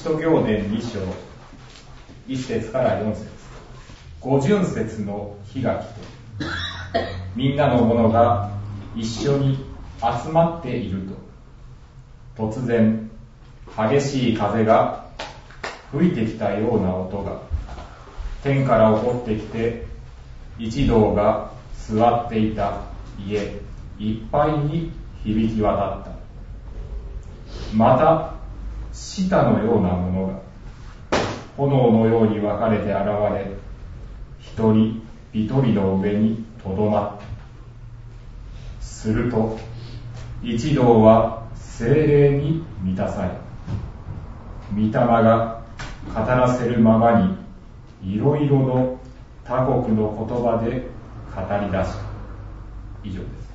徒行伝2章1節から4節。五巡節の日が来て、みんなの者が一緒に集まっていると、突然激しい風が吹いてきたような音が天から起こってきて、一同が座っていた家いっぱいに響き渡った。また舌のようなものが炎のように分かれて現れ、一人一人の上にとどまった。すると一同は聖霊に満たされ、御霊が語らせるままにいろいろの他国の言葉で語り出した。以上です。